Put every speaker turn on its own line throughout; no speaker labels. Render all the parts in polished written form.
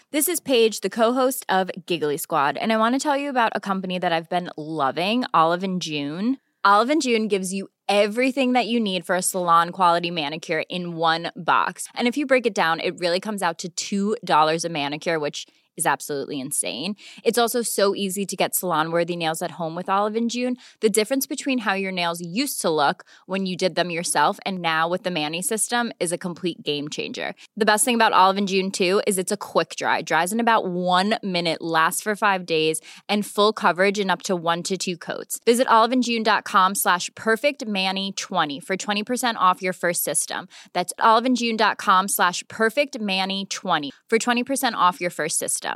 This is Paige, the co-host of Giggly Squad, and I want to tell you about a company that I've been loving, Olive & June. Olive & June gives you everything that you need for a salon-quality manicure in one box. And if you break it down, it really comes out to $2 a manicure, which is absolutely insane. It's also so easy to get salon-worthy nails at home with Olive & June. The difference between how your nails used to look when you did them yourself and now with the Mani system is a complete game changer. The best thing about Olive & June, too, is it's a quick dry. Dries in about 1 minute, lasts for 5 days, and full coverage in up to 1 to 2 coats. Visit oliveandjune.com/perfectmani20 for 20% off your first system. That's oliveandjune.com/perfectmani20 for 20% off your first system.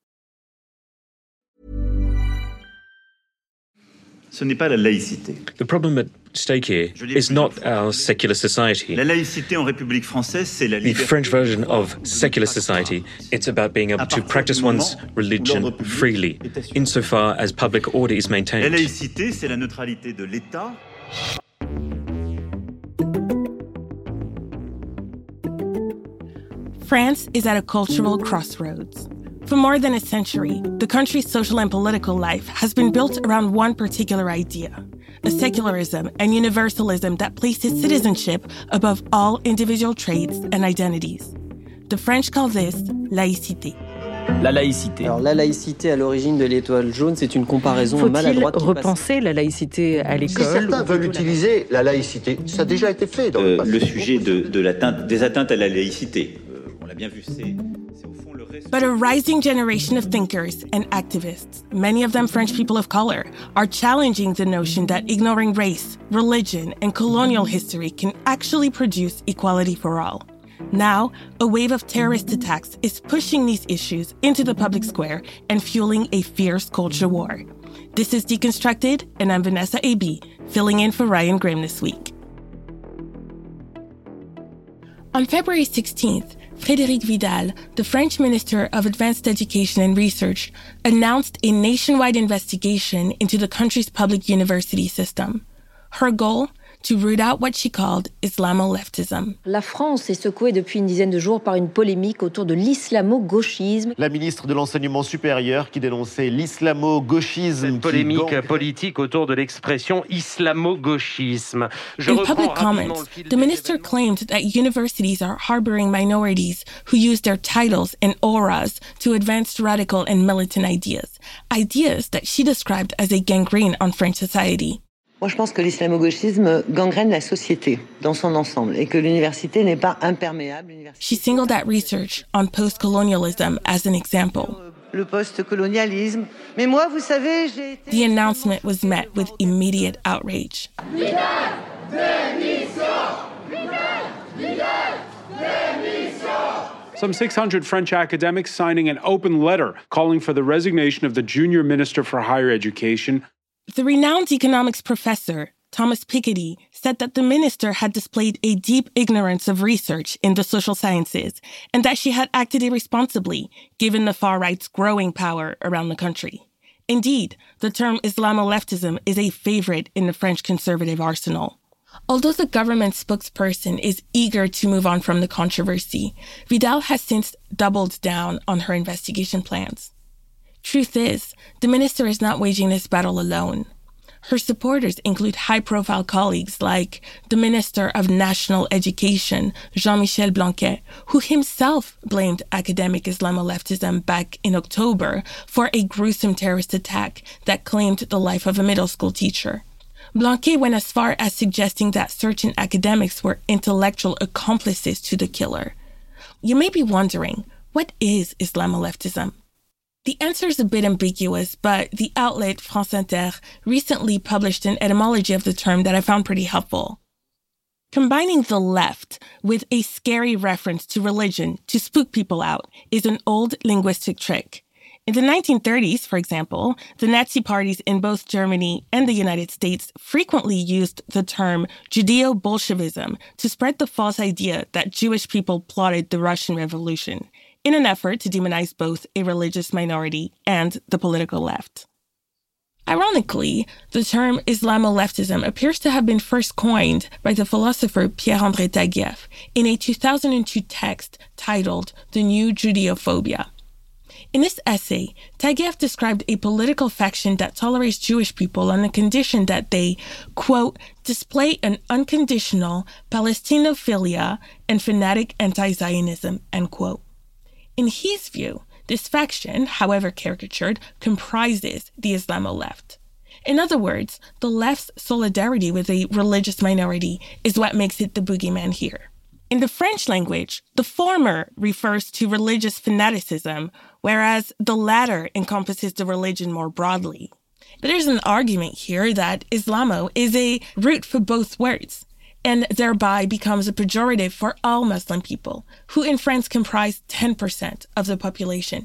Ce n'est pas la laïcité.
The problem at stake here is not our secular society.
La laïcité en République française, c'est la
The
liberté.
French version of secular society, it's about being able to practice one's religion freely, insofar as public order is
La
maintained.
laïcité, c'est la neutralité de l'État.
France is at a cultural crossroads. For more than a century, the country's social and political life has been built around one particular idea, a secularism and universalism that places citizenship above all individual traits and identities. The French call this laïcité.
La laïcité.
Alors la laïcité à l'origine de l'étoile jaune, c'est une comparaison
Faut-il
maladroite.
repenser la laïcité à
Si
l'école?
certains veulent utiliser la laïcité, ça a déjà été fait dans le passé.
Le sujet des atteintes à la laïcité, on l'a bien vu, c'est au fond le reste.
But a rising generation of thinkers and activists, many of them French people of color, are challenging the notion that ignoring race, religion, and colonial history can actually produce equality for all. Now, a wave of terrorist attacks is pushing these issues into the public square and fueling a fierce culture war. This is Deconstructed, and I'm Vanessa A.B., filling in for Ryan Grimm this week. On February 16th, Frédérique Vidal, the French Minister of Advanced Education and Research, announced a nationwide investigation into the country's public university system. Her goal? To root out what she called Islamo-leftism.
La France est secouée depuis une dizaine de jours par une polémique autour de l'islamo-gauchisme.
La ministre de l'Enseignement supérieur qui dénonçait l'islamo-gauchisme.
Cette polémique politique autour de l'expression islamo-gauchisme.
In public comments, the minister claimed that universities are harboring minorities who use their titles and auras to advance radical and militant ideas that she described as a gangrene on French society.
Moi, je pense que l'islamo-gauchisme gangrène la société dans son ensemble et que l'université n'est pas imperméable.
She singled out research on post-colonialism as an example.
Le post-colonialisme. Mais moi, vous savez, j'ai été...
The announcement was met with immediate outrage.
Some 600 French academics signing an open letter calling for the resignation of the junior minister for higher education.
The renowned economics professor, Thomas Piketty, said that the minister had displayed a deep ignorance of research in the social sciences and that she had acted irresponsibly, given the far right's growing power around the country. Indeed, the term Islamo-leftism is a favorite in the French conservative arsenal. Although the government spokesperson is eager to move on from the controversy, Vidal has since doubled down on her investigation plans. Truth is, the minister is not waging this battle alone. Her supporters include high-profile colleagues like the Minister of National Education, Jean-Michel Blanquer, who himself blamed academic Islamo-leftism back in October for a gruesome terrorist attack that claimed the life of a middle school teacher. Blanquer went as far as suggesting that certain academics were intellectual accomplices to the killer. You may be wondering, what is Islamo-leftism? The answer is a bit ambiguous, but the outlet France Inter recently published an etymology of the term that I found pretty helpful. Combining the left with a scary reference to religion to spook people out is an old linguistic trick. In the 1930s, for example, the Nazi parties in both Germany and the United States frequently used the term Judeo-Bolshevism to spread the false idea that Jewish people plotted the Russian Revolution, in an effort to demonize both a religious minority and the political left. Ironically, the term Islamo-leftism appears to have been first coined by the philosopher Pierre-André Taguieff in a 2002 text titled The New Judeophobia. In this essay, Taguieff described a political faction that tolerates Jewish people on the condition that they, quote, display an unconditional Palestinophilia and fanatic anti-Zionism, end quote. In his view, this faction, however caricatured, comprises the Islamo-left. In other words, the left's solidarity with a religious minority is what makes it the boogeyman here. In the French language, the former refers to religious fanaticism, whereas the latter encompasses the religion more broadly. But there's an argument here that Islamo is a root for both words, and thereby becomes a pejorative for all Muslim people, who in France comprise 10% of the population.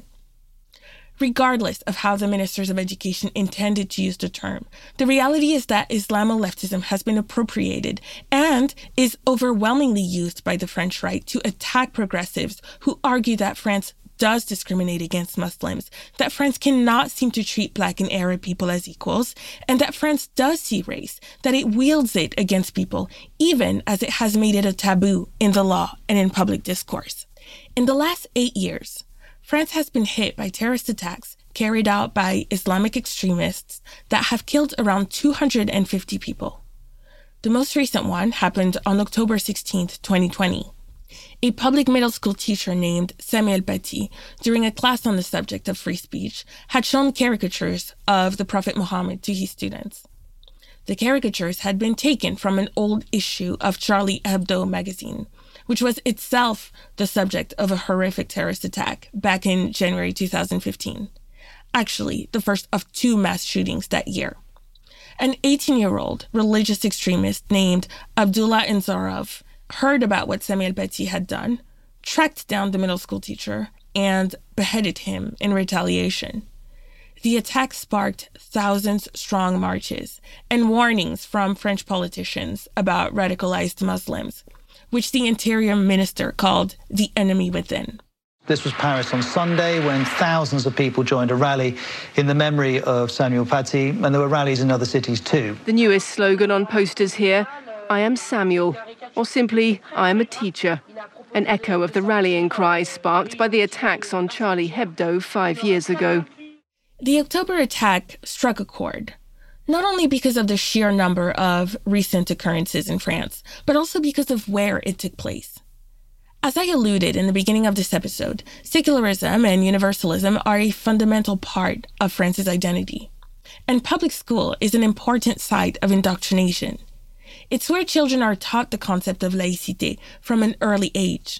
Regardless of how the ministers of education intended to use the term, the reality is that Islamo-leftism has been appropriated and is overwhelmingly used by the French right to attack progressives who argue that France does discriminate against Muslims, that France cannot seem to treat Black and Arab people as equals, and that France does see race, that it wields it against people, even as it has made it a taboo in the law and in public discourse. In the last 8 years, France has been hit by terrorist attacks carried out by Islamic extremists that have killed around 250 people. The most recent one happened on October 16, 2020. A public middle school teacher named Samuel Paty, during a class on the subject of free speech, had shown caricatures of the Prophet Muhammad to his students. The caricatures had been taken from an old issue of Charlie Hebdo magazine, which was itself the subject of a horrific terrorist attack back in January 2015. Actually, the first of 2 mass shootings that year. An 18-year-old religious extremist named Abdullah Enzarov heard about what Samuel Paty had done, tracked down the middle school teacher, and beheaded him in retaliation. The attack sparked thousands-strong marches and warnings from French politicians about radicalized Muslims, which the Interior Minister called the enemy within.
This was Paris on Sunday when thousands of people joined a rally in the memory of Samuel Paty, and there were rallies in other cities too.
The newest slogan on posters here, I am Samuel, or simply, I am a teacher. An echo of the rallying cries sparked by the attacks on Charlie Hebdo 5 years ago.
The October attack struck a chord, not only because of the sheer number of recent occurrences in France, but also because of where it took place. As I alluded in the beginning of this episode, secularism and universalism are a fundamental part of France's identity. And public school is an important site of indoctrination. It's where children are taught the concept of laïcité from an early age.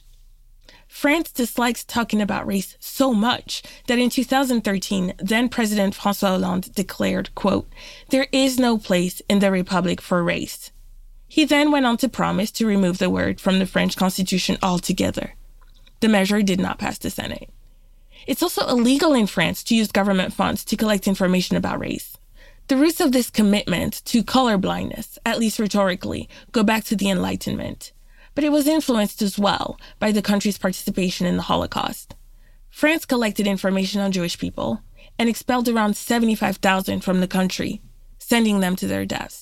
France dislikes talking about race so much that in 2013, then-President François Hollande declared, quote, "There is no place in the Republic for race." He then went on to promise to remove the word from the French Constitution altogether. The measure did not pass the Senate. It's also illegal in France to use government funds to collect information about race. The roots of this commitment to colorblindness, at least rhetorically, go back to the Enlightenment. But it was influenced as well by the country's participation in the Holocaust. France collected information on Jewish people and expelled around 75,000 from the country, sending them to their deaths.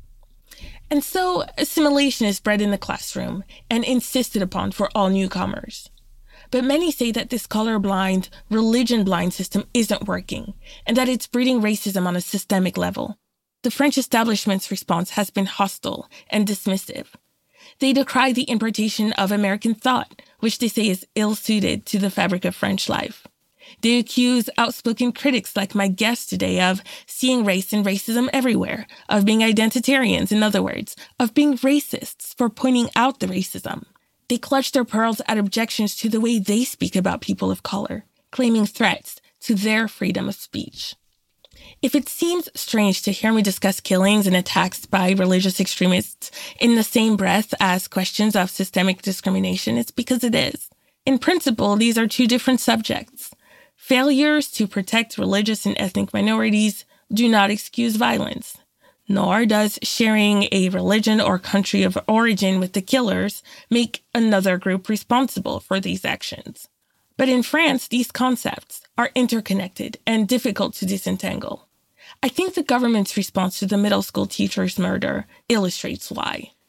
And so assimilation is bred in the classroom and insisted upon for all newcomers. But many say that this colorblind, religion-blind system isn't working, and that it's breeding racism on a systemic level. The French establishment's response has been hostile and dismissive. They decry the importation of American thought, which they say is ill-suited to the fabric of French life. They accuse outspoken critics like my guest today of seeing race and racism everywhere, of being identitarians, in other words, of being racists for pointing out the racism. They clutch their pearls at objections to the way they speak about people of color, claiming threats to their freedom of speech. If it seems strange to hear me discuss killings and attacks by religious extremists in the same breath as questions of systemic discrimination, it's because it is. In principle, these are 2 different subjects. Failures to protect religious and ethnic minorities do not excuse violence, nor does sharing a religion or country of origin with the killers make another group responsible for these actions. But in France, these concepts are interconnected and difficult to disentangle. I think the government's response to the middle school teacher's murder illustrates why.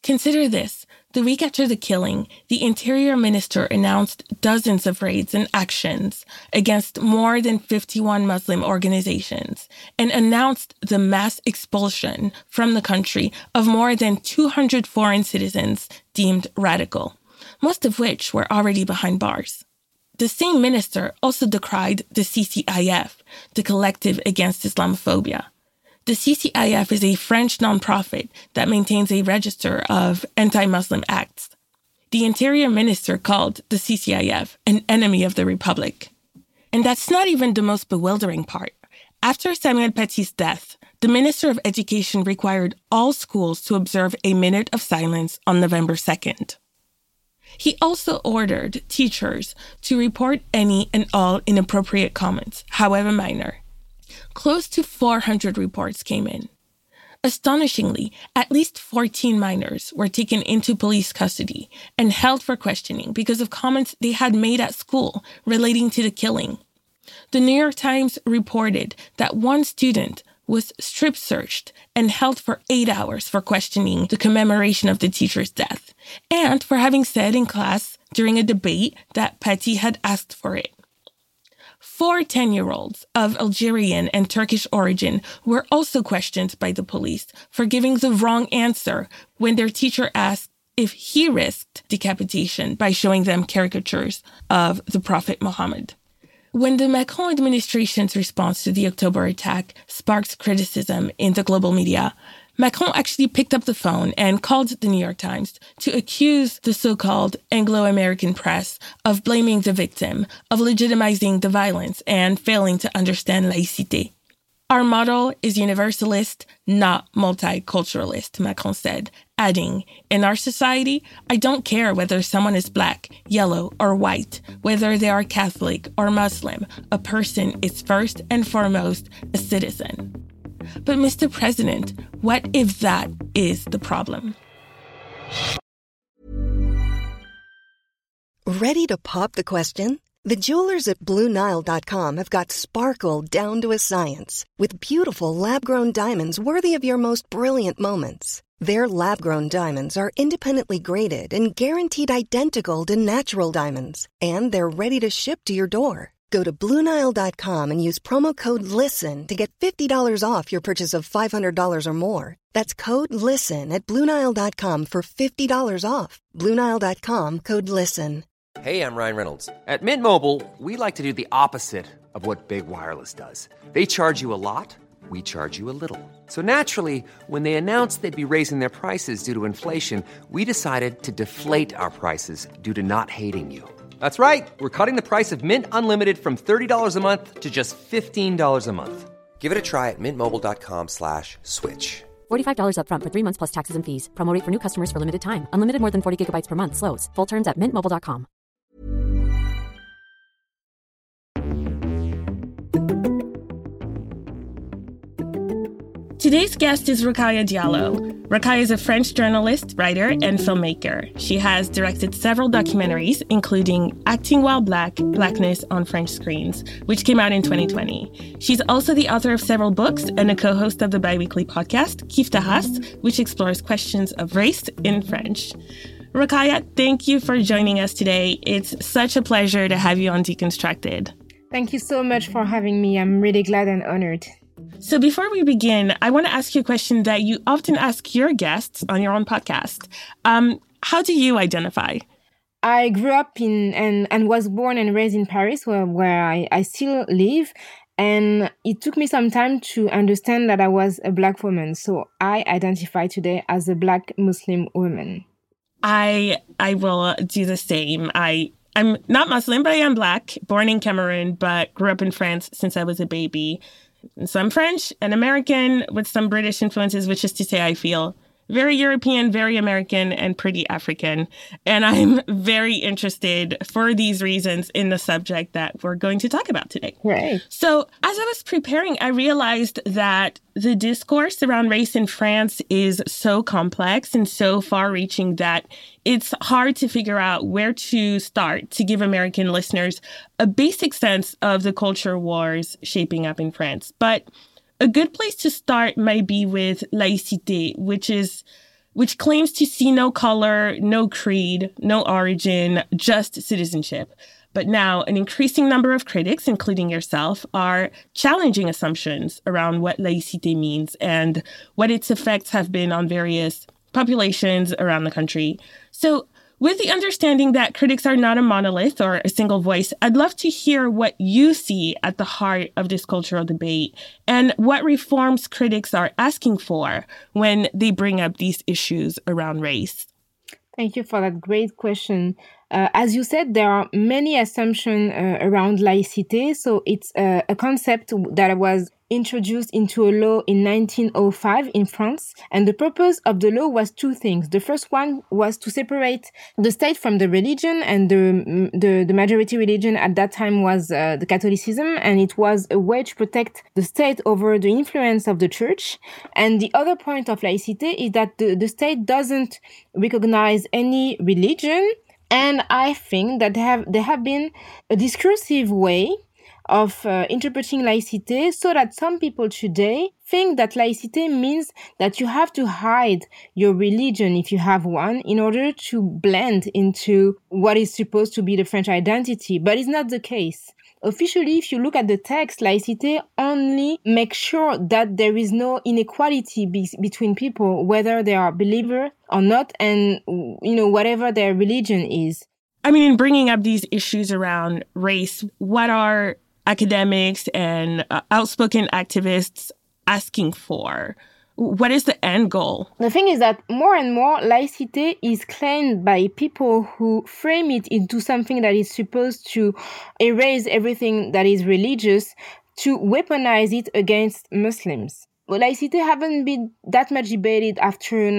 Consider this. The week after the killing, the Interior Minister announced dozens of raids and actions against more than 51 Muslim organizations and announced the mass expulsion from the country of more than 200 foreign citizens deemed radical, most of which were already behind bars. The same minister also decried the CCIF, the Collective Against Islamophobia. The CCIF is a French nonprofit that maintains a register of anti-Muslim acts. The Interior Minister called the CCIF an enemy of the Republic. And that's not even the most bewildering part. After Samuel Paty's death, the Minister of Education required all schools to observe a minute of silence on November 2nd. He also ordered teachers to report any and all inappropriate comments, however minor. Close to 400 reports came in. Astonishingly, at least 14 minors were taken into police custody and held for questioning because of comments they had made at school relating to the killing. The New York Times reported that one student was strip-searched and held for 8 hours for questioning the commemoration of the teacher's death, and for having said in class during a debate that Paty had asked for it. 4 10-year-olds of Algerian and Turkish origin were also questioned by the police for giving the wrong answer when their teacher asked if he risked decapitation by showing them caricatures of the Prophet Muhammad. When the Macron administration's response to the October attack sparked criticism in the global media, Macron actually picked up the phone and called the New York Times to accuse the so-called Anglo-American press of blaming the victim, of legitimizing the violence, and failing to understand laïcité. Our model is universalist, not multiculturalist, Macron said, adding, in our society, I don't care whether someone is black, yellow, or white, whether they are Catholic or Muslim, a person is first and foremost a citizen. But Mr. President, what if that is the problem?
Ready to pop the question? The jewelers at BlueNile.com have got sparkle down to a science with beautiful lab-grown diamonds worthy of your most brilliant moments. Their lab-grown diamonds are independently graded and guaranteed identical to natural diamonds, and they're ready to ship to your door. Go to BlueNile.com and use promo code LISTEN to get $50 off your purchase of $500 or more. That's code LISTEN at BlueNile.com for $50 off. BlueNile.com, code LISTEN.
Hey, I'm Ryan Reynolds. At Mint Mobile, we like to do the opposite of what Big Wireless does. They charge you a lot, we charge you a little. So naturally, when they announced they'd be raising their prices due to inflation, we decided to deflate our prices due to not hating you. That's right. We're cutting the price of Mint Unlimited from $30 a month to just $15 a month. Give it a try at mintmobile.com/switch.
$45 up front for 3 months plus taxes and fees. Promo rate for new customers for limited time. Unlimited more than 40 gigabytes per month. Slows full terms at mintmobile.com.
Today's guest is Rokhaya Diallo. Rokhaya is a French journalist, writer, and filmmaker. She has directed several documentaries, including Acting While Black, Blackness on French Screens, which came out in 2020. She's also the author of several books and a co-host of the bi-weekly podcast, Kif Tahas, which explores questions of race in French. Rokhaya, thank you for joining us today. It's such a pleasure to have you on Deconstructed.
Thank you so much for having me. I'm really glad and honored.
So before we begin, I want to ask you a question that you often ask your guests on your own podcast. How do you identify?
I grew up in and was born and raised in Paris, where I still live. And it took me some time to understand that I was a Black woman. So I identify today as a Black Muslim woman.
I will do the same. I'm not Muslim, but I am Black, born in Cameroon, but grew up in France since I was a baby. So I'm French and American with some British influences, which is to say I feel very European, very American, and pretty African. And I'm very interested for these reasons in the subject that we're going to talk about today.
Right.
So as I was preparing, I realized that the discourse around race in France is so complex and so far-reaching that it's hard to figure out where to start to give American listeners a basic sense of the culture wars shaping up in France. But a good place to start might be with laïcité, which is which claims to see no color, no creed, no origin, just citizenship. But now an increasing number of critics, including yourself, are challenging assumptions around what laïcité means and what its effects have been on various populations around the country. So with the understanding that critics are not a monolith or a single voice, I'd love to hear what you see at the heart of this cultural debate and what reforms critics are asking for when they bring up these issues around race.
Thank you for that great question. As you said, there are many assumptions around laïcité. So it's a concept that was introduced into a law in 1905 in France. And the purpose of the law was two things. The first one was to separate the state from the religion, and the majority religion at that time was the Catholicism, and it was a way to protect the state over the influence of the church. And the other point of laïcité is that the state doesn't recognize any religion. And I think that there have been a discursive way of interpreting laïcité, so that some people today think that laïcité means that you have to hide your religion if you have one in order to blend into what is supposed to be the French identity. But it's not the case. Officially, if you look at the text, laïcité only makes sure that there is no inequality between people, whether they are believer or not, and whatever their religion is.
I mean, in bringing up these issues around race, what are academics and outspoken activists asking for? What is the end goal?
The thing is that more and more laïcité is claimed by people who frame it into something that is supposed to erase everything that is religious, to weaponize it against Muslims. But laïcité haven't been that much debated after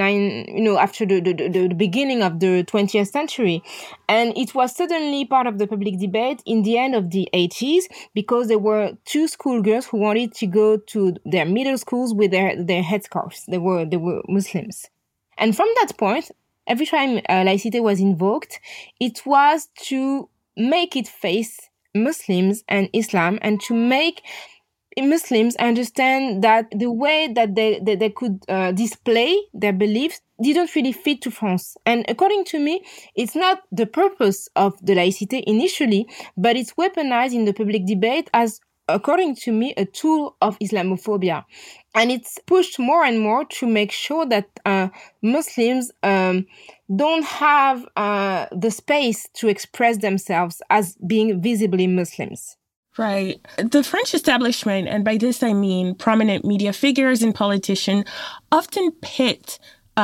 the beginning of the 20th century. And it was suddenly part of the public debate in the end of the 80s, because there were two schoolgirls who wanted to go to their middle schools with their headscarves. They were Muslims. And from that point, every time laïcité was invoked, it was to make it face Muslims and Islam, and to make Muslims understand that the way that they could display their beliefs didn't really fit to France. And according to me, it's not the purpose of the laïcité initially, but it's weaponized in the public debate as, according to me, a tool of Islamophobia. And it's pushed more and more to make sure that Muslims don't have the space to express themselves as being visibly Muslims.
Right. The French establishment, and by this I mean prominent media figures and politicians, often pit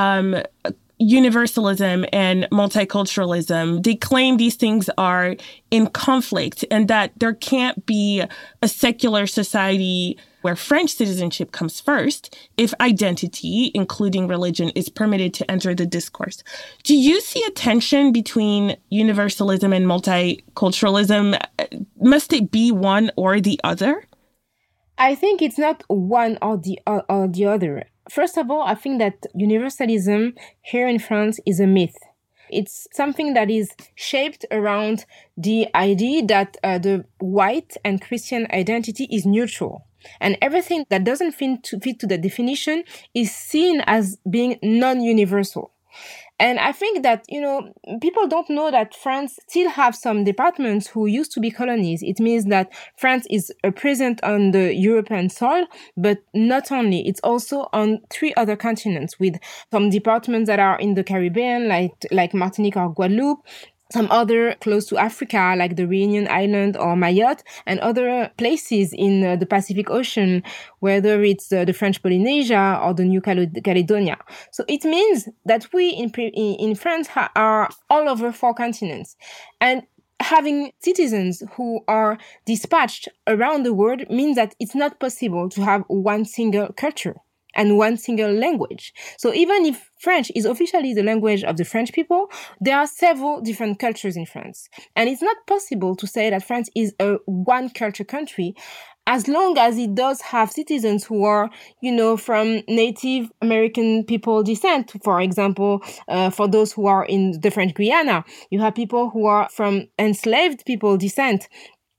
universalism and multiculturalism. They claim these things are in conflict and that there can't be a secular society where French citizenship comes first if identity, including religion, is permitted to enter the discourse. Do you see a tension between universalism and multiculturalism? Must it be one or the other?
I think it's not one or the other. First of all, I think that universalism here in France is a myth. It's something that is shaped around the idea that the white and Christian identity is neutral. And everything that doesn't fit to the definition is seen as being non-universal. And I think that, people don't know that France still have some departments who used to be colonies. It means that France is present on the European soil, but not only. It's also on 3 other continents, with some departments that are in the Caribbean, like Martinique or Guadeloupe, some other close to Africa, like the Reunion Island or Mayotte, and other places in the Pacific Ocean, whether it's the French Polynesia or the New Caledonia. So it means that we in France are all over 4 continents. And having citizens who are dispatched around the world means that it's not possible to have one single culture and one single language. So even if French is officially the language of the French people, there are several different cultures in France. And it's not possible to say that France is a one culture country as long as it does have citizens who are, from Native American people descent. For example, for those who are in the French Guiana, you have people who are from enslaved people descent.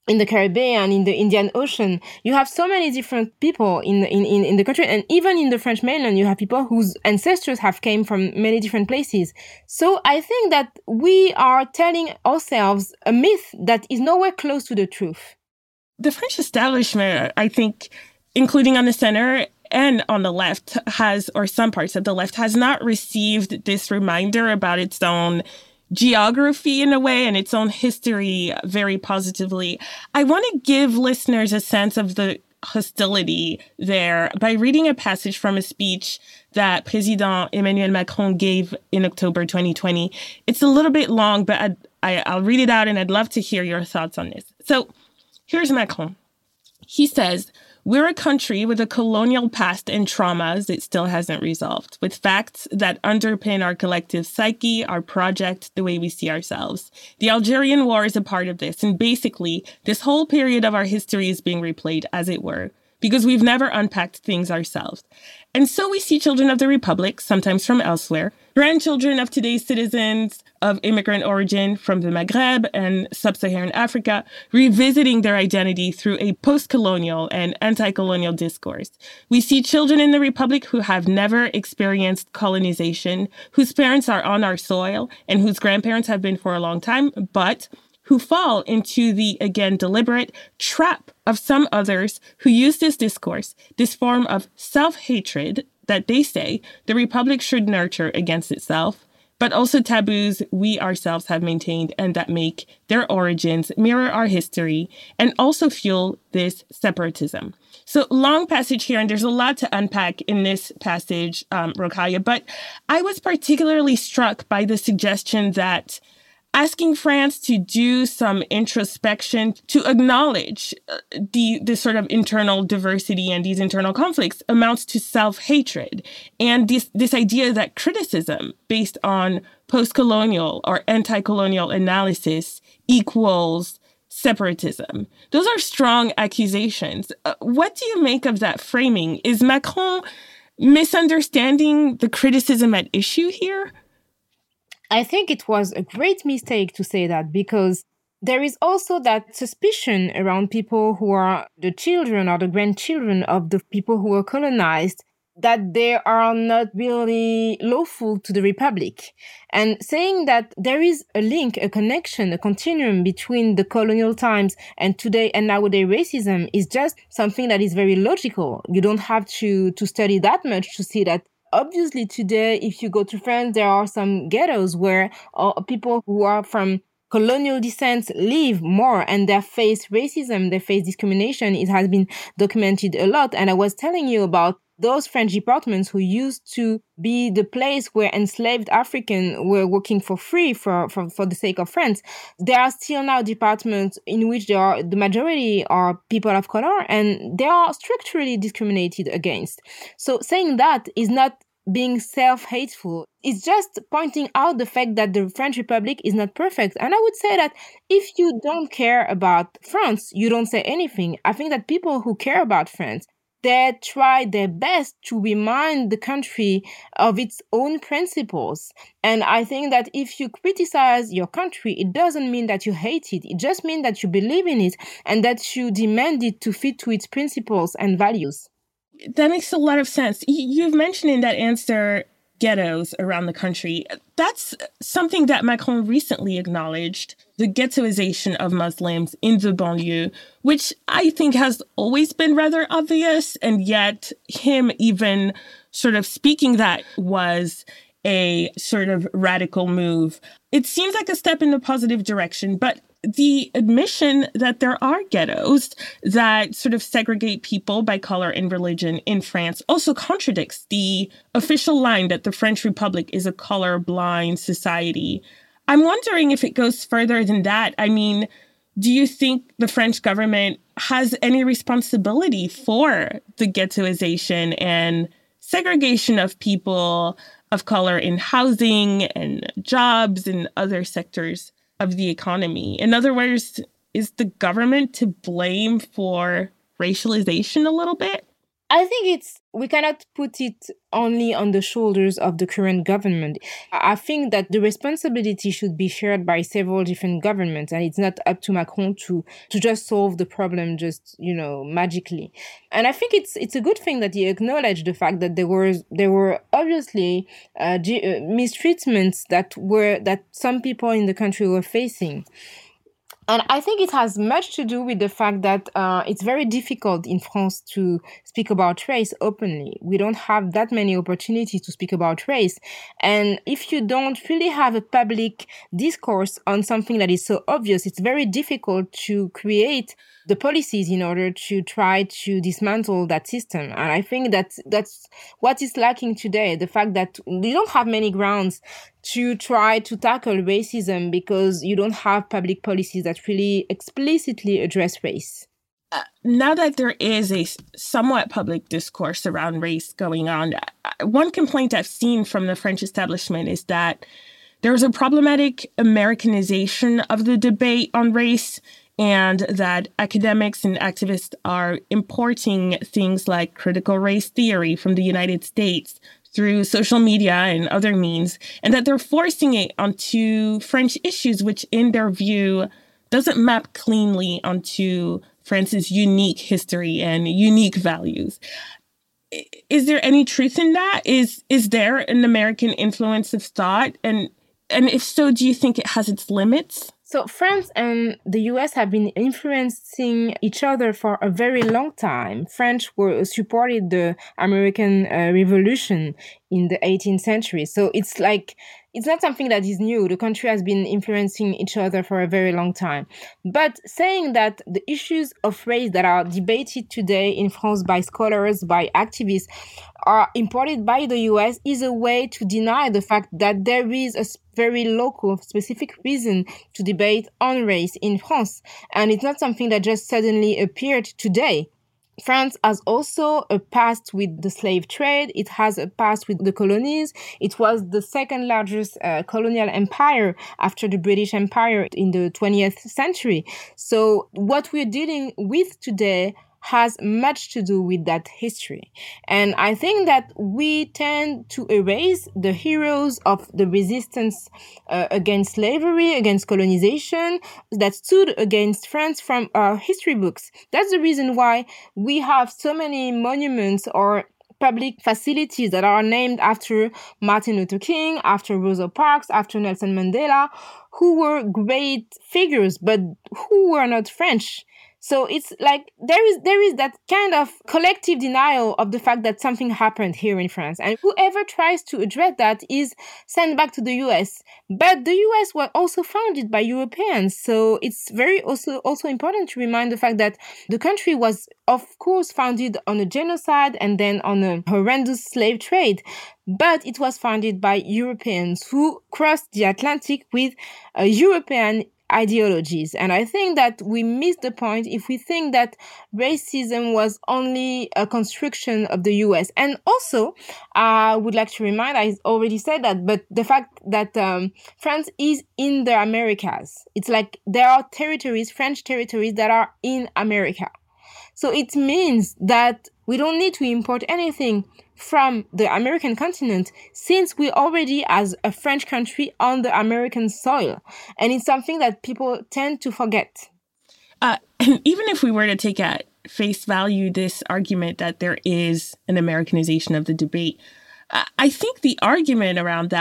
in the Caribbean, in the Indian Ocean. You have so many different people in the country. And even in the French mainland, you have people whose ancestors have came from many different places. So I think that we are telling ourselves a myth that is nowhere close to the truth.
The French establishment, I think, including on the center and on the left, or some parts of the left, has not received this reminder about its own geography in a way and its own history very positively. I want to give listeners a sense of the hostility there by reading a passage from a speech that President Emmanuel Macron gave in October 2020. It's a little bit long, but I'll read it out and I'd love to hear your thoughts on this. So here's Macron. He says, "We're a country with a colonial past and traumas it still hasn't resolved, with facts that underpin our collective psyche, our project, the way we see ourselves. The Algerian War is a part of this, and basically, this whole period of our history is being replayed, as it were, because we've never unpacked things ourselves. And so we see children of the Republic, sometimes from elsewhere, grandchildren of today's citizens of immigrant origin from the Maghreb and sub-Saharan Africa, revisiting their identity through a post-colonial and anti-colonial discourse. We see children in the Republic who have never experienced colonization, whose parents are on our soil and whose grandparents have been for a long time, but who fall into the, again, deliberate trap of some others who use this discourse, this form of self-hatred that they say the Republic should nurture against itself, but also taboos we ourselves have maintained and that make their origins mirror our history and also fuel this separatism." So long passage here, and there's a lot to unpack in this passage, Rokhaya, but I was particularly struck by the suggestion that asking France to do some introspection, to acknowledge this sort of internal diversity and these internal conflicts amounts to self-hatred. And this idea that criticism based on post-colonial or anti-colonial analysis equals separatism. Those are strong accusations. What do you make of that framing? Is Macron misunderstanding the criticism at issue here?
I think it was a great mistake to say that, because there is also that suspicion around people who are the children or the grandchildren of the people who were colonized, that they are not really lawful to the Republic. And saying that there is a link, a connection, a continuum between the colonial times and today and nowadays racism is just something that is very logical. You don't have to study that much to see that. Obviously, today, if you go to France, there are some ghettos where people who are from colonial descent live more and they face racism, they face discrimination. It has been documented a lot. And I was telling you about those French departments who used to be the place where enslaved Africans were working for free for the sake of France. There are still now departments in which the majority are people of color and they are structurally discriminated against. So saying that is not being self-hateful. It's just pointing out the fact that the French Republic is not perfect. And I would say that if you don't care about France, you don't say anything. I think that people who care about France, they try their best to remind the country of its own principles. And I think that if you criticize your country, it doesn't mean that you hate it. It just means that you believe in it and that you demand it to fit to its principles and values.
That makes a lot of sense. You've mentioned in that answer ghettos around the country. That's something that Macron recently acknowledged, the ghettoization of Muslims in the banlieue, which I think has always been rather obvious. And yet him even sort of speaking that was a sort of radical move. It seems like a step in the positive direction, but the admission that there are ghettos that sort of segregate people by color and religion in France also contradicts the official line that the French Republic is a colorblind society. I'm wondering if it goes further than that. I mean, do you think the French government has any responsibility for the ghettoization and segregation of people of color in housing and jobs and other sectors of the economy? In other words, is the government to blame for racialization a little bit?
I think we cannot put it only on the shoulders of the current government. I think that the responsibility should be shared by several different governments, and it's not up to Macron to just solve the problem magically. And I think it's a good thing that he acknowledged the fact that there were obviously mistreatments that some people in the country were facing. And I think it has much to do with the fact that it's very difficult in France to speak about race openly. We don't have that many opportunities to speak about race. And if you don't really have a public discourse on something that is so obvious, it's very difficult to create the policies in order to try to dismantle that system. And I think that's what is lacking today, the fact that we don't have many grounds to try to tackle racism because you don't have public policies that really explicitly address race.
Now that there is a somewhat public discourse around race going on, one complaint I've seen from the French establishment is that there's a problematic Americanization of the debate on race, and that academics and activists are importing things like critical race theory from the United States through social media and other means, and that they're forcing it onto French issues, which in their view doesn't map cleanly onto France's unique history and unique values. Is there any truth in that? Is there an American influence of thought? And if so, do you think it has its limits?
So France and the US have been influencing each other for a very long time. French supported the American Revolution in the 18th century. So it's not something that is new. The country has been influencing each other for a very long time. But saying that the issues of race that are debated today in France by scholars, by activists, are imported by the US is a way to deny the fact that there is a very local, specific reason to debate on race in France. And it's not something that just suddenly appeared today. France has also a past with the slave trade. It has a past with the colonies. It was the second largest colonial empire after the British Empire in the 20th century. So what we're dealing with today has much to do with that history. And I think that we tend to erase the heroes of the resistance against slavery, against colonization, that stood against France from our history books. That's the reason why we have so many monuments or public facilities that are named after Martin Luther King, after Rosa Parks, after Nelson Mandela, who were great figures, but who were not French. So it's like there is that kind of collective denial of the fact that something happened here in France. And whoever tries to address that is sent back to the US. But the US was also founded by Europeans. So it's very also important to remind the fact that the country was, of course, founded on a genocide and then on a horrendous slave trade. But it was founded by Europeans who crossed the Atlantic with European ideologies. And I think that we miss the point if we think that racism was only a construction of the US. And also, I would like to remind, I already said that, but the fact that France is in the Americas. It's like there are territories, French territories, that are in America. So it means that we don't need to import anything from the American continent since we already as a French country on the American soil. And it's something that people tend to forget.
And even if we were to take at face value this argument that there is an Americanization of the debate, I think the argument around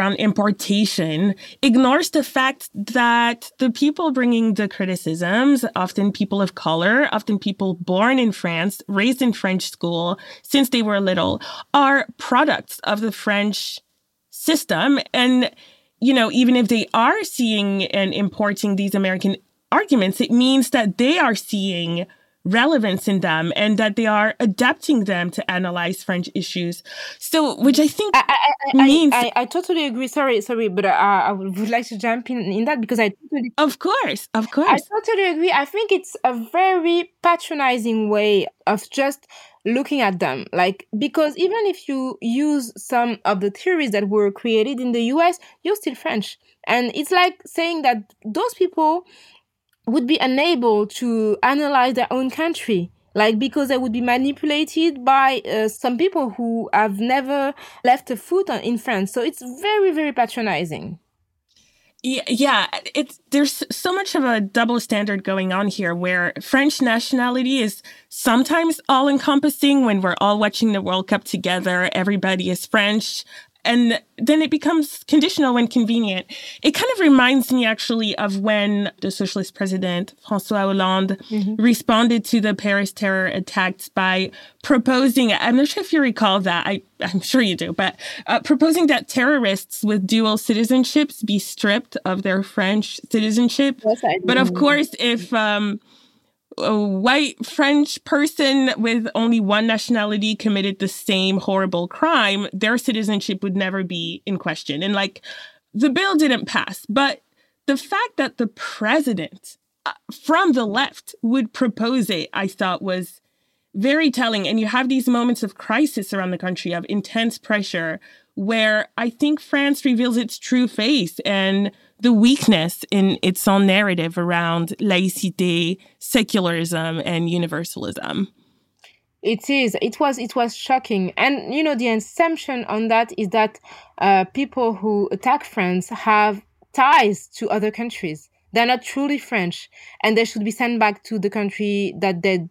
importation, ignores the fact that the people bringing the criticisms, often people of color, often people born in France, raised in French school since they were little, are products of the French system. And, even if they are seeing and importing these American arguments, it means that they are seeing relevance in them and that they are adapting them to analyze French issues. So, which I think means...
I totally agree. Sorry, but I would like to jump in that because I totally...
Of course. I
totally agree. I think it's a very patronizing way of just looking at them. Because even if you use some of the theories that were created in the US, you're still French. And it's like saying that those people would be unable to analyze their own country Like, because they would be manipulated by some people who have never left a foot in France. So it's very, very patronizing.
Yeah, there's so much of a double standard going on here where French nationality is sometimes all-encompassing when we're all watching the World Cup together, everybody is French, and then it becomes conditional when convenient. It kind of reminds me actually of when the socialist president, François Hollande, responded to the Paris terror attacks by proposing, I'm not sure if you recall that, I'm sure you do, but proposing that terrorists with dual citizenships be stripped of their French citizenship. Yes, I do. But of course, if a white French person with only one nationality committed the same horrible crime, their citizenship would never be in question. And the bill didn't pass. But the fact that the president from the left would propose it, I thought was very telling. And you have these moments of crisis around the country, of intense pressure, where I think France reveals its true face and the weakness in its own narrative around laïcité, secularism, and universalism.
It was shocking. And, the assumption on that is that people who attack France have ties to other countries. They're not truly French, and they should be sent back to the country that they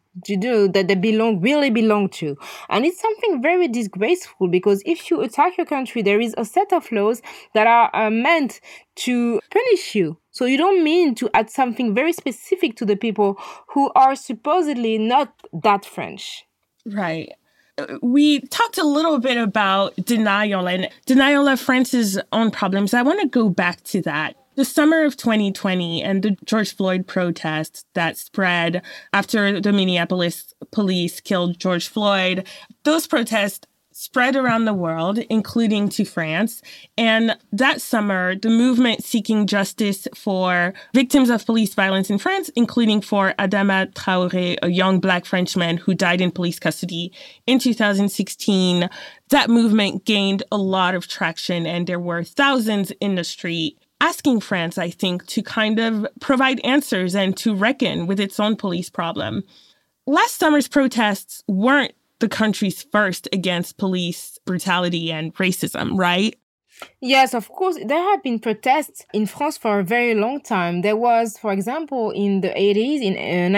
really belong to. And it's something very disgraceful, because if you attack your country, there is a set of laws that are meant to punish you. So you don't mean to add something very specific to the people who are supposedly not that French.
Right. We talked a little bit about denial of France's own problems. I want to go back to that. The summer of 2020 and the George Floyd protests that spread after the Minneapolis police killed George Floyd, those protests spread around the world, including to France. And that summer, the movement seeking justice for victims of police violence in France, including for Adama Traoré, a young Black Frenchman who died in police custody in 2016, that movement gained a lot of traction, and there were thousands in the street asking France, I think, to kind of provide answers and to reckon with its own police problem. Last summer's protests weren't the country's first against police brutality and racism, right?
Yes, of course. There have been protests in France for a very long time. There was, for example, in the 80s, in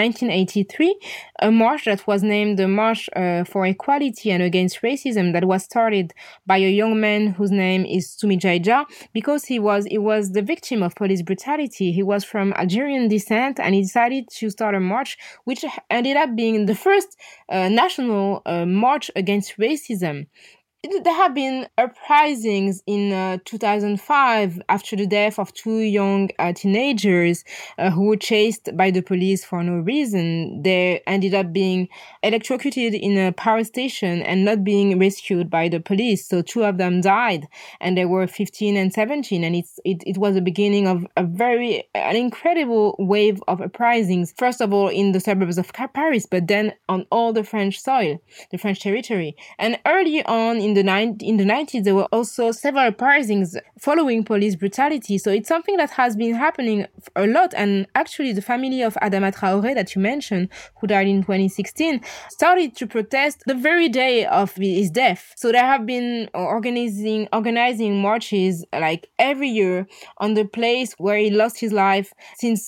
1983, a march that was named the March for Equality and Against Racism, that was started by a young man whose name is Soumi Jaija, because he was the victim of police brutality. He was from Algerian descent, and he decided to start a march, which ended up being the first national march against racism. There have been uprisings in 2005 after the death of two young teenagers who were chased by the police for no reason. They ended up being electrocuted in a power station and not being rescued by the police. So two of them died, and they were 15 and 17. And it was the beginning of an incredible wave of uprisings. First of all, in the suburbs of Paris, but then on all the French soil, the French territory. And early on in the 90s, there were also several uprisings following police brutality. So it's something that has been happening a lot. And actually, the family of Adama Traoré that you mentioned, who died in 2016, started to protest the very day of his death. So they have been organizing marches like every year on the place where he lost his life since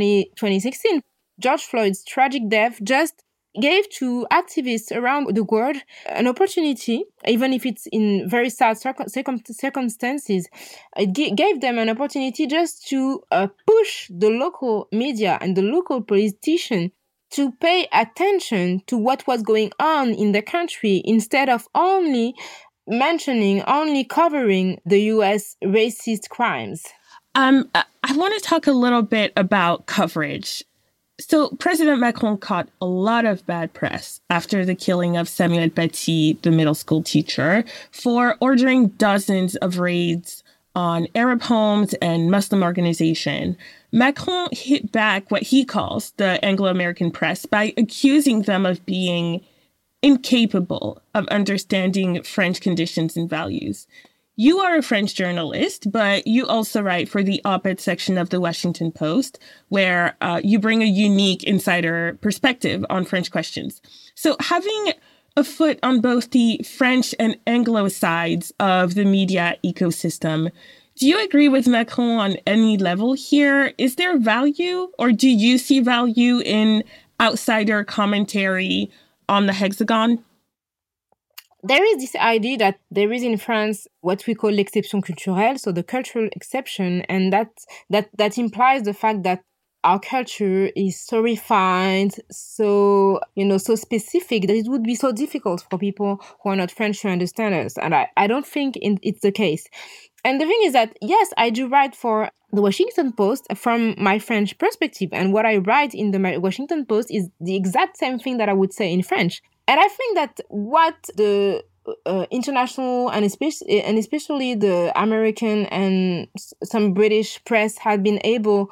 2016. George Floyd's tragic death just gave to activists around the world an opportunity, even if it's in very sad circumstances. It gave them an opportunity just to push the local media and the local politicians to pay attention to what was going on in the country, instead of only covering the U.S. racist crimes.
I want to talk a little bit about coverage. So President Macron caught a lot of bad press after the killing of Samuel Paty, the middle school teacher, for ordering dozens of raids on Arab homes and Muslim organizations. Macron hit back what he calls the Anglo-American press by accusing them of being incapable of understanding French conditions and values. You are a French journalist, but you also write for the op-ed section of the Washington Post, where you bring a unique insider perspective on French questions. So having a foot on both the French and Anglo sides of the media ecosystem, do you agree with Macron on any level here? Is there value, or do you see value in outsider commentary on the hexagon?
There is this idea that there is in France what we call l'exception culturelle, so the cultural exception, and that implies the fact that our culture is so refined, so specific that it would be so difficult for people who are not French to understand us. And I don't think it's the case. And the thing is that, yes, I do write for the Washington Post from my French perspective. And what I write in the Washington Post is the exact same thing that I would say in French. And I think that what the international and especially the American and some British press had been able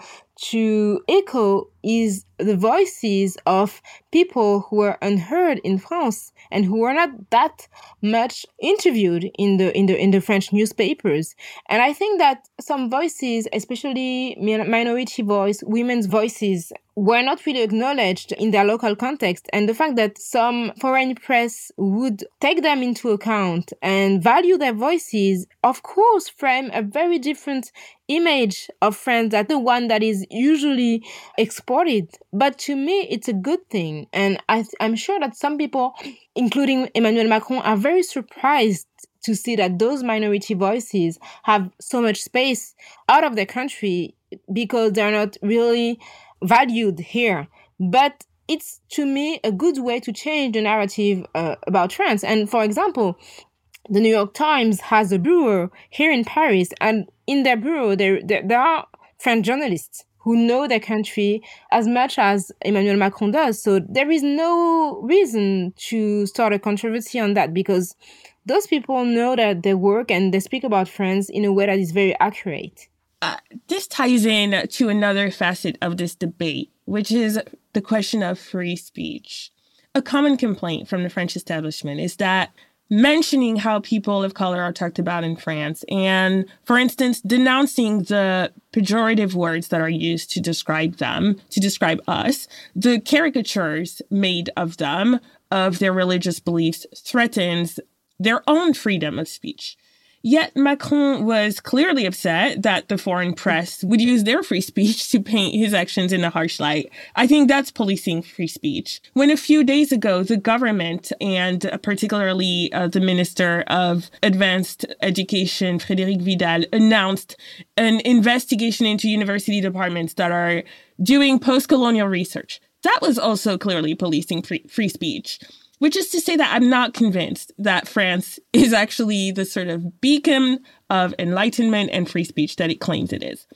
to echo is the voices of people who are unheard in France and who are not that much interviewed in the French newspapers. And I think that some voices, especially minority voice, women's voices, were not really acknowledged in their local context. And the fact that some foreign press would take them into account and value their voices, of course, frame a very different image of France than the one that is usually exported. But to me, it's a good thing. And I'm sure that some people, including Emmanuel Macron, are very surprised to see that those minority voices have so much space out of their country because they're not really valued here. But it's, to me, a good way to change the narrative about France. And for example, the New York Times has a bureau here in Paris, and in their bureau, there are French journalists who know their country as much as Emmanuel Macron does. So there is no reason to start a controversy on that because those people know that they work and they speak about France in a way that is very accurate.
This ties in to another facet of this debate, which is the question of free speech. A common complaint from the French establishment is that mentioning how people of color are talked about in France and, for instance, denouncing the pejorative words that are used to describe them, to describe us, the caricatures made of them, of their religious beliefs, threatens their own freedom of speech. Yet Macron was clearly upset that the foreign press would use their free speech to paint his actions in a harsh light. I think that's policing free speech. When a few days ago, the government and particularly the Minister of Advanced Education, Frédérique Vidal, announced an investigation into university departments that are doing post-colonial research, that was also clearly policing free speech. Which is to say that I'm not convinced that France is actually the sort of beacon of enlightenment and free speech that it claims it is.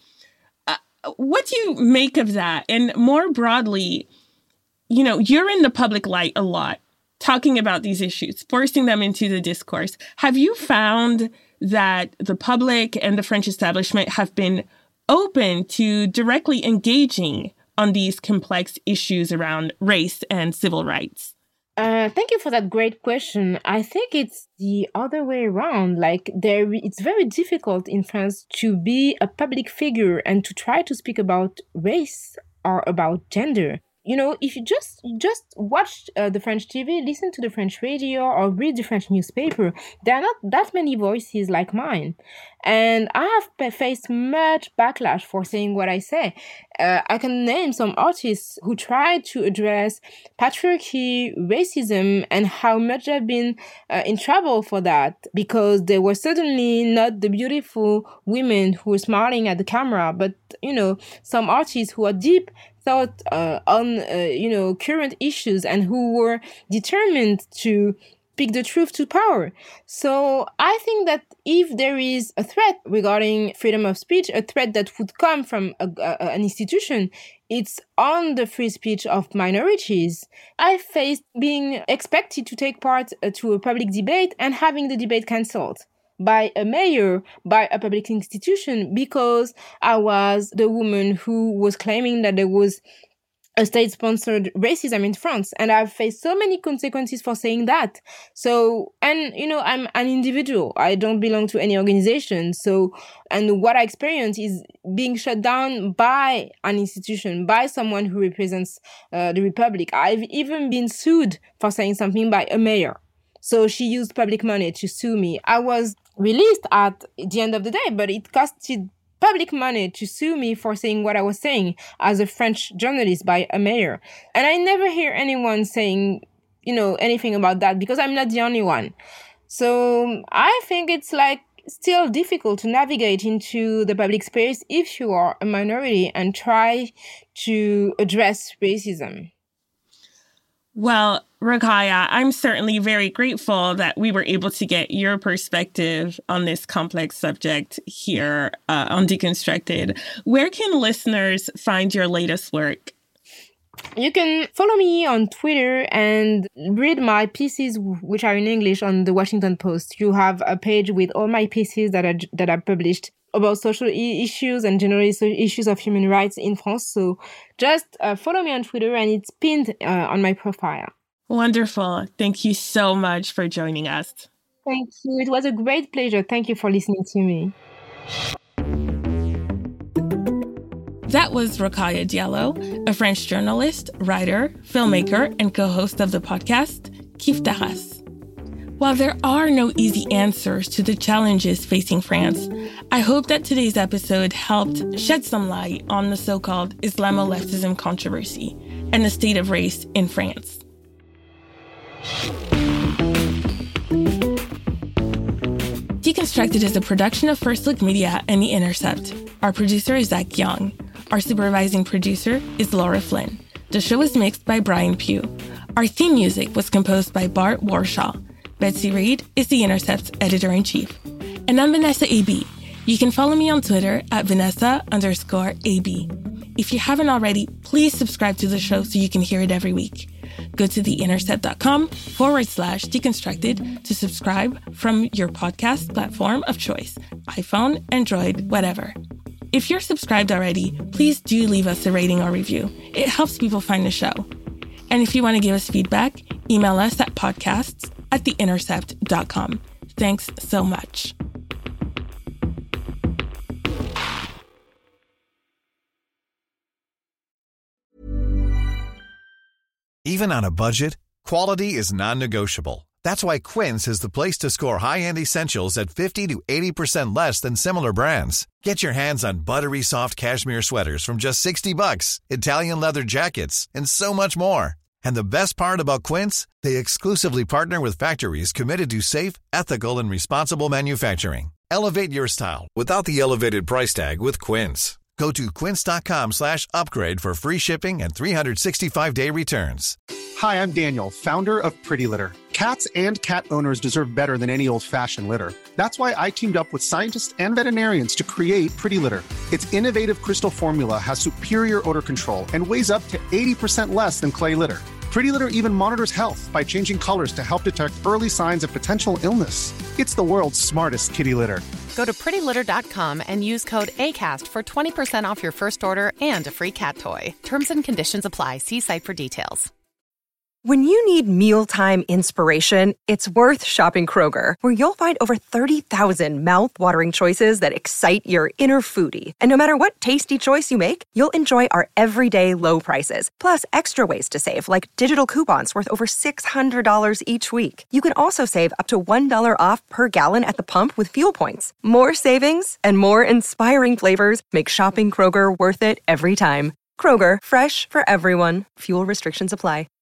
What do you make of that? And more broadly, you're in the public light a lot, talking about these issues, forcing them into the discourse. Have you found that the public and the French establishment have been open to directly engaging on these complex issues around race and civil rights?
Thank you for that great question. I think it's the other way around. It's very difficult in France to be a public figure and to try to speak about race or about gender. If you just watch the French TV, listen to the French radio, or read the French newspaper, there are not that many voices like mine. And I have faced much backlash for saying what I say. I can name some artists who tried to address patriarchy, racism, and how much they've been in trouble for that because they were certainly not the beautiful women who were smiling at the camera, but, some artists who are deep thought on current issues and who were determined to speak the truth to power. So I think that if there is a threat regarding freedom of speech, a threat that would come from an institution, it's on the free speech of minorities. I faced being expected to take part to a public debate and having the debate cancelled by a mayor, by a public institution, because I was the woman who was claiming that there was a state-sponsored racism in France, and I've faced so many consequences for saying that. So, and I'm an individual. I don't belong to any organization. So, and what I experience is being shut down by an institution, by someone who represents the Republic. I've even been sued for saying something by a mayor. So she used public money to sue me. I was released at the end of the day, but it costed public money to sue me for saying what I was saying as a French journalist by a mayor. And I never hear anyone saying, anything about that because I'm not the only one. So I think it's still difficult to navigate into the public space if you are a minority and try to address racism.
Well, Rokhaya, I'm certainly very grateful that we were able to get your perspective on this complex subject here on Deconstructed. Where can listeners find your latest work?
You can follow me on Twitter and read my pieces, which are in English, on the Washington Post. You have a page with all my pieces that are published about social issues and generally issues of human rights in France. So just follow me on Twitter, and it's pinned on my profile.
Wonderful. Thank you so much for joining us.
Thank you. It was a great pleasure. Thank you for listening to me.
That was Rokhaya Diallo, a French journalist, writer, filmmaker, and co-host of the podcast, Kif Taras. While there are no easy answers to the challenges facing France, I hope that today's episode helped shed some light on the so-called Islamo-leftism controversy and the state of race in France. Deconstructed is a production of First Look Media and The Intercept. Our producer is Zach Young. Our supervising producer is Laura Flynn. The show is mixed by Brian Pugh. Our theme music was composed by Bart Warshaw. Betsy Reed is The Intercept's editor-in-chief. And I'm Vanessa A.B. You can follow me on Twitter at Vanessa_AB. If you haven't already, please subscribe to the show so you can hear it every week. Go to theintercept.com/deconstructed to subscribe from your podcast platform of choice, iPhone, Android, whatever. If you're subscribed already, please do leave us a rating or review. It helps people find the show. And if you want to give us feedback, email us at podcasts@theintercept.com. Thanks so much.
Even on a budget, quality is non-negotiable. That's why Quince is the place to score high-end essentials at 50 to 80% less than similar brands. Get your hands on buttery soft cashmere sweaters from just $60, Italian leather jackets, and so much more. And the best part about Quince, they exclusively partner with factories committed to safe, ethical, and responsible manufacturing. Elevate your style without the elevated price tag with Quince. Go to quince.com/upgrade for free shipping and 365-day returns.
Hi, I'm Daniel, founder of Pretty Litter. Cats and cat owners deserve better than any old-fashioned litter. That's why I teamed up with scientists and veterinarians to create Pretty Litter. Its innovative crystal formula has superior odor control and weighs up to 80% less than clay litter. Pretty Litter even monitors health by changing colors to help detect early signs of potential illness. It's the world's smartest kitty litter.
Go to prettylitter.com and use code ACAST for 20% off your first order and a free cat toy. Terms and conditions apply. See site for details.
When you need mealtime inspiration, it's worth shopping Kroger, where you'll find over 30,000 mouth-watering choices that excite your inner foodie. And no matter what tasty choice you make, you'll enjoy our everyday low prices, plus extra ways to save, like digital coupons worth over $600 each week. You can also save up to $1 off per gallon at the pump with fuel points. More savings and more inspiring flavors make shopping Kroger worth it every time. Kroger, fresh for everyone. Fuel restrictions apply.